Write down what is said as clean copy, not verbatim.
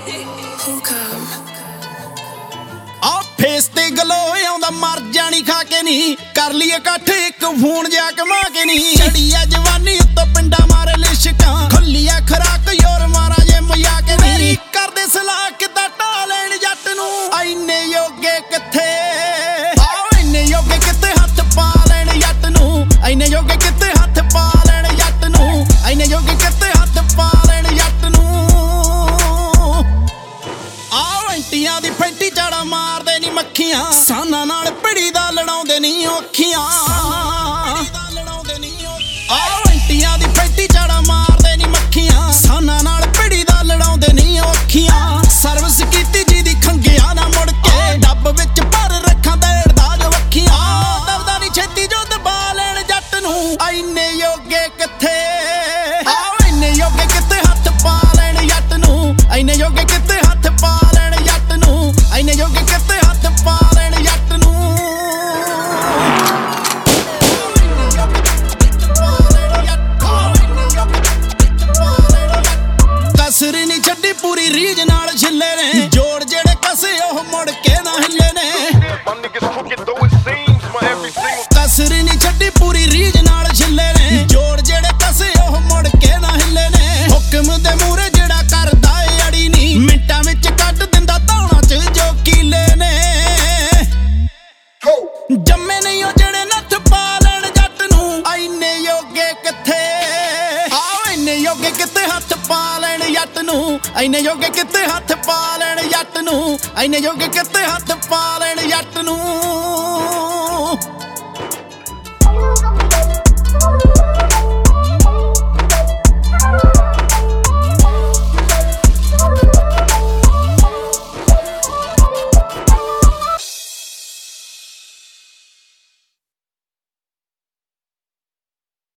ਆ ਫੇਸ ਤੇ ਗਲੋ ਆਉਂਦਾ ਮਰ ਜਾਣੀ ਖਾ ਕੇ ਨੀ ਕਰ ਲਈ ਇਕੱਠ ਇੱਕ ਫੋਨ ਜਾ ਕਮਾ ਕੇ ਨੀ ਛੜੀ ਆ ਜਵਾਨੀ ਉੱਤੋਂ ਪਿੰਡਾ ਮਾਰੇ ਲਿਸ਼ਕਾਂ ਖੁੱਲੀ ਆ ਖਰਾਕ ਯੋਰ ਮਾਰਾ ਜੇ ਮਜਾ ਕੇ ਨੀ ਕਰਦੇ ਸਲਾਹ ਕਿੱਦਾਂ ਢਾ ਲੈਣ ਜੱਟ ਨੂੰ ਐਨੇ ਯੋਗੇ ਕਿੱਥੇ ਇੰਨੇ ਯੋਗੇ ਕਿੱਥੇ ਹੱਥ ਪਾ ਲੈਣ ਜੱਟ ਨੂੰ ਐਨੇ ਯੋਗੇ ਕਿੱਥੇ ਹੱਥ ਪਾ ਲੈਣ ਜੱਟ ਨੂੰ ਐਨੇ ਯੋਗੇ ਕਿੱਥੇ ਹੱਥ ਪਾ ਲੈਣ ਜੱਟ ਨੂੰ ਐਂਟੀਆਂ ਦੀ ਫੈਂਟੀ ਝਾੜਾ ਮਾਰਦੇ ਨੀ ਮੱਖੀਆਂ ਸਾਨਾਂ ਨਾਲ ਪਿੜੀ ਦਾ ਲੜਾਉਂਦੇ ਨੀ ਔਖੀਆਂ ਐਂਟੀਆਂ ਦੀ ਫੈਂਟੀ ਝਾੜਾ ਮਾਰਦੇ ਨੀ ਮੱਖੀਆਂ ਸਾਨਾਂ ਨਾਲ ਪਿੜੀ ਦਾ ਲੜਾਉਂਦੇ ਨੀ ਔਖੀਆਂ ਸਰਵਿਸ ਕੀਤੀ ਜਿਹਦੀ ਖੰਗਿਆ ਨਾ ਮੁੜ ਕੇ ਡੱਬ ਵਿੱਚ ਭਰ ਰੱਖਾਂ ਦੇੜਦਾ ਜੋ ਅੱਖੀਆਂ ਦਬਦਾ ਨੀ ਛੇਤੀ ਜੋ ਦਬਾ ਲੈਣ ਜੱਟ ਨੂੰ ਐਨੇ ਯੋਗੇ ਕਿੱਥੇ ਐਨੇ ਯੋਗੇ ਕਿੱਥੇ ਹੱਥ ਪਾ ਲੈਣ ਜੱਟ ਨੂੰ ਐਨੇ ਯੋਗੇ ਕਿੱਥੇ ਹੱਥ ਪਾ ਲੈਣ ਜੱਟ ਨੂੰ ਐਨੇ ਯੋਗੇ ਕਿੱਥੇ ਹੱਥ ਪਾ ਲੈਣ ਜੱਟ ਨੂੰ ਕਸਰ ਨੀ ਛੱਡੀ ਪੂਰੀ ਰੀਝ ਨਾਲ ਛਿੱਲੇ ਨੇ ਜੋੜ ਜਿਹੜੇ ਕਸੇ ਉਹ ਮੁੜ ਕੇ ਨਾ ਹਿੱਲੇ ਨੇ ਕਸਰ ਨੀ ਛੱਡੀ ਪੂਰੀ ਰੀਝ ਨਾਲ ਛਿੱਲੇ ਨੇ ਜੋੜ ਜਿਹੜੇ ਕਸੇ ਉਹ ਮੁੜ ਕੇ ਨਾ ਹਿੱਲੇ ਨੇ ਹੁਕਮ ਦੇ ਮੂਹਰੇ ਜਿਹੜਾ ਕਰਦਾ ਏ ਅੜੀ ਨੀ ਮਿੰਟਾਂ ਵਿੱਚ ਕੱਢ ਦਿੰਦਾ ਧੌਣਾ ਚ ਜੋ ਕੀਲੇ ਨੇ ਜੰਮੇ ਨਹੀਂ ਉਹ ਜਿਹੜੇ ਨੱਥ ਪਾ ਲੈਣ ਜੱਟ ਨੂੰ ਐਨੇ ਯੋਗੇ ਕਿੱਥੇ ਐਨੇ ਯੋਗੇ ਕਿੱਥੇ ਹੱਥ ਪਾ ਲੈਣ ਜੱਟ ਨੂੰ ਐਨੇ ਯੋਗੇ ਕਿੱਥੇ ਹੱਥ ਪਾ ਲੈਣ ਜੱਟ ਨੂੰ ਐਨੇ ਯੋਗੇ ਕਿੱਥੇ ਹੱਥ ਪਾ ਲੈਣ ਜੱਟ ਨੂੰ